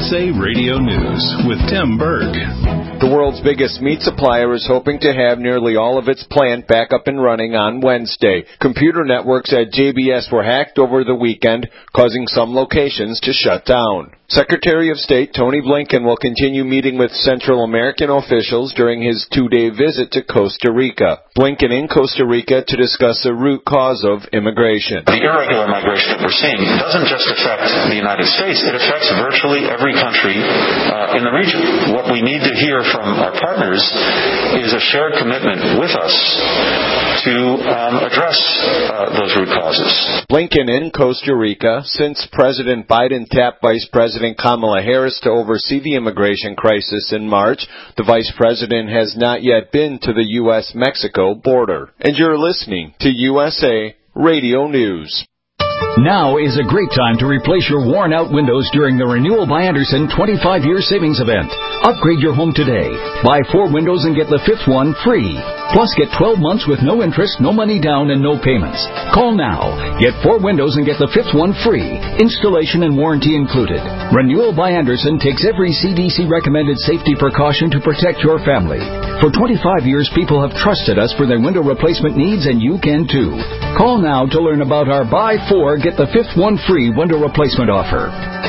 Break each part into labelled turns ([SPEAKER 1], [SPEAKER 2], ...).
[SPEAKER 1] USA Radio News with Tim Berg.
[SPEAKER 2] The world's biggest meat supplier is hoping to have nearly all of its plant back up and running on Wednesday. Computer networks at JBS were hacked over the weekend, causing some locations to shut down. Secretary of State Tony Blinken will continue meeting with Central American officials during his two-day visit to Costa Rica. Blinken in Costa Rica to discuss the root cause of immigration.
[SPEAKER 3] The irregular migration that we're seeing doesn't just affect the United States, it affects virtually every country in the region. What we need to hear from our partners is a shared commitment with us to address those root causes.
[SPEAKER 2] Blinken in Costa Rica, since President Biden tapped Vice President Kamala Harris to oversee the immigration crisis in March, the Vice President has not yet been to the U.S.-Mexico border. And you're listening to USA Radio News.
[SPEAKER 4] Now is a great time to replace your worn-out windows during the Renewal by Andersen 25-year savings event. Upgrade your home today. Buy 4 windows and get the 5th one free. Plus, get 12 months with no interest, no money down, and no payments. Call now. Get 4 windows and get the 5th one free. Installation and warranty included. Renewal by Andersen takes every CDC-recommended safety precaution to protect your family. For 25 years, people have trusted us for their window replacement needs, and you can too. Call now to learn about our Buy 4, Get the 5th one free window replacement offer.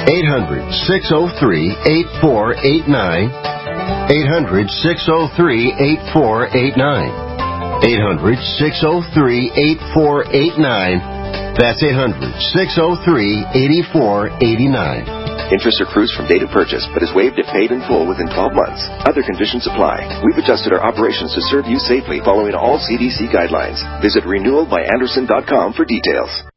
[SPEAKER 5] 800-603-8489. 800-603-8489. 800-603-8489. That's 800-603-8489.
[SPEAKER 6] Interest accrues from date of purchase, but is waived if paid in full within 12 months. Other conditions apply. We've adjusted our operations to serve you safely following all CDC guidelines. Visit renewalbyandersen.com for details.